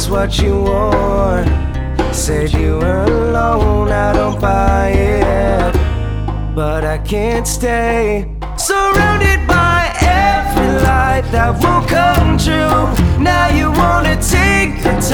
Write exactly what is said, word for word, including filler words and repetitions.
just what you want. Said you were alone, I don't buy it, but I can't stay surrounded by every light that won't come true. Now you wanna take the